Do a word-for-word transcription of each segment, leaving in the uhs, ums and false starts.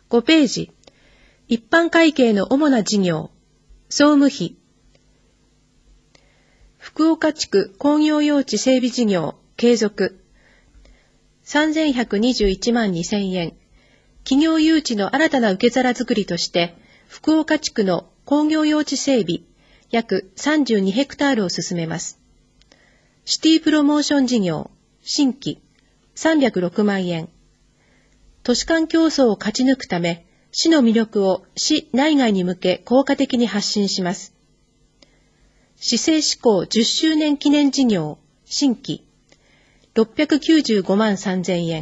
ごページ、一般会計の主な事業、総務費。福岡地区工業用地整備事業、継続。さんぜんひゃくにじゅういちまんにせんえん。企業誘致の新たな受け皿作りとして、福岡地区の工業用地整備、約さんじゅうにヘクタールを進めます。シティプロモーション事業、新規、さんびゃくろくまんえん。都市間競争を勝ち抜くため、市の魅力を市内外に向け効果的に発信します。市政施行じゅっしゅうねん記念事業、新規、ろっぴゃくきゅうじゅうごまんさんぜんえん。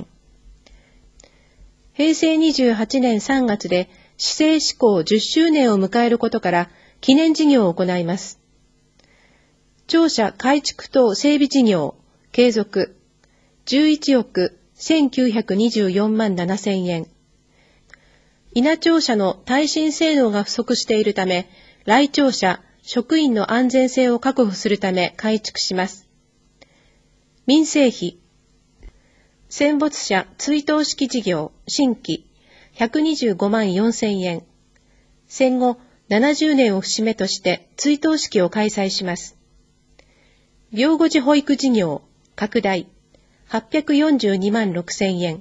へいせいにじゅうはちねんさんがつで市政施行じゅっしゅうねんを迎えることから記念事業を行います。庁舎改築等整備事業、継続、じゅういちおくせんきゅうひゃくにじゅうよんまんななせんえん。稲庁舎の耐震性能が不足しているため、来庁舎、職員の安全性を確保するため改築します。民生費、戦没者追悼式事業、新規、ひゃくにじゅうごまんよんせんえん。戦後ななじゅうねんを節目として追悼式を開催します。病後児保育事業、拡大、はっぴゃくよんじゅうにまんろくせんえん。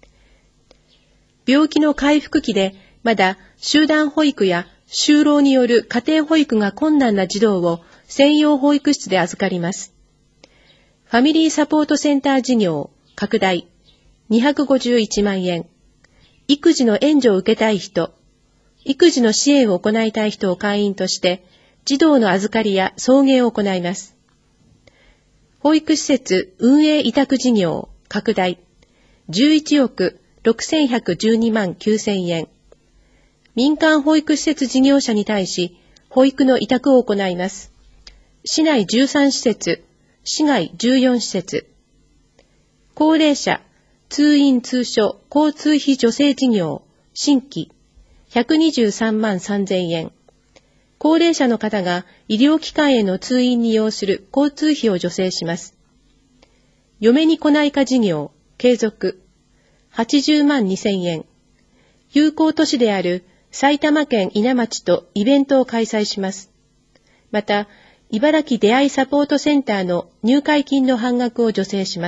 病気の回復期でまだ集団保育や就労による家庭保育が困難な児童を専用保育室で預かります。ファミリーサポートセンター事業、拡大、にひゃくごじゅういちまんえん。育児の援助を受けたい人、育児の支援を行いたい人を会員として、児童の預かりや送迎を行います。保育施設運営委託事業、拡大、じゅういちおくろくせんひゃくじゅうにまんきゅうせんえん。民間保育施設事業者に対し、保育の委託を行います。市内じゅうさんしせつ、市外じゅうよんしせつ。高齢者、通院通所交通費助成事業、新規、ひゃくにじゅうさんまんさんぜんえん。高齢者の方が医療機関への通院に要する交通費を助成します。嫁に来ないか事業、継続、はちじゅうまんにせんえん。友好都市である埼玉県伊奈町とイベントを開催します。また、茨城出会いサポートセンターの入会金の半額を助成します。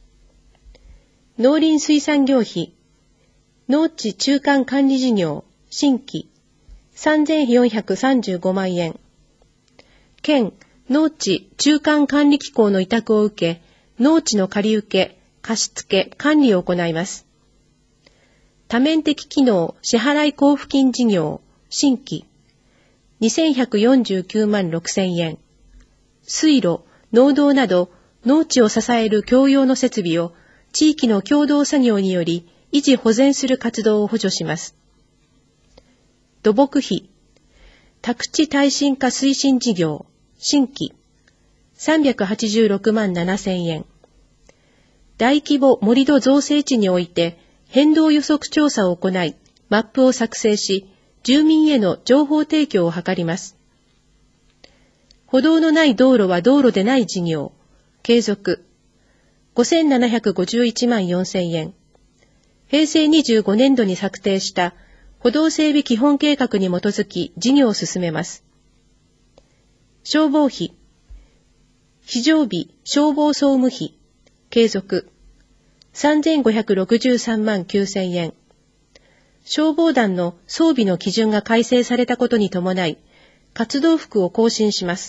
農林水産業費、農地中間管理事業、新規、さんぜんよんひゃくさんじゅうごまんえん。県農地中間管理機構の委託を受け、農地の借り受け、貸付、管理を行います。多面的機能支払い交付金事業、新規、にせんひゃくよんじゅうきゅうまんろくせんえん。水路、農道など農地を支える共用の設備を地域の共同作業により維持保全する活動を補助します。土木費、宅地耐震化推進事業、新規、さんびゃくはちじゅうろくまんななせんえん。大規模盛土造成地において変動予測調査を行い、マップを作成し、住民への情報提供を図ります。歩道のない道路は道路でない事業、継続、ごせんななひゃくごじゅういちまんよんせんえん。へいせいにじゅうごねんどに策定した歩道整備基本計画に基づき事業を進めます。消防費、非常備消防総務費、継続、さんぜんごひゃくろくじゅうさんまんきゅうせんえん。消防団の装備の基準が改正されたことに伴い、活動服を更新します。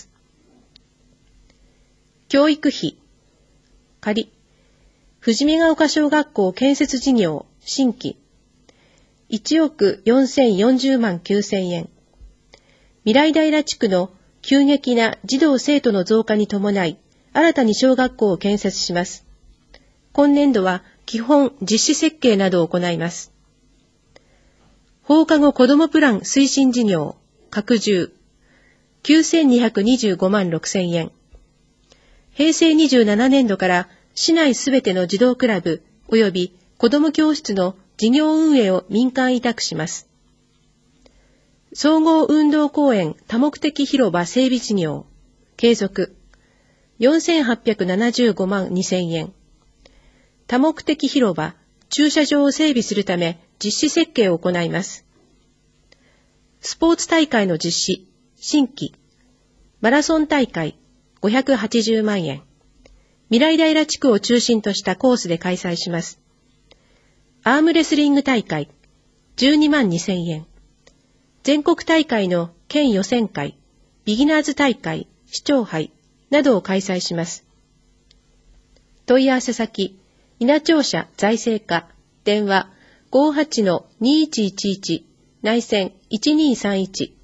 教育費、仮、富士見ヶ丘小学校建設事業、新規、いちおくよんせんよんじゅうまんきゅうせんえん。未来平地区の急激な児童生徒の増加に伴い、新たに小学校を建設します。今年度は基本実施設計などを行います。放課後子どもプラン推進事業、拡充、きゅうせんにひゃくにじゅうごまんろくせんえん。へいせいにじゅうななねんどから市内すべての児童クラブ及び子ども教室の事業運営を民間委託します。総合運動公園多目的広場整備事業、継続、よんせんはっぴゃくななじゅうごまんにせんえん。多目的広場、駐車場を整備するため実施設計を行います。スポーツ大会の実施、新規、マラソン大会ごひゃくはちじゅうまんえん、未来平地区を中心としたコースで開催します。アームレスリング大会じゅうにまんにせんえん、全国大会の県予選会、ビギナーズ大会、市長杯などを開催します。問い合わせ先、稲庁舎財政課、電話 ごーはちのにいちいちいち 内線いちにーさんいち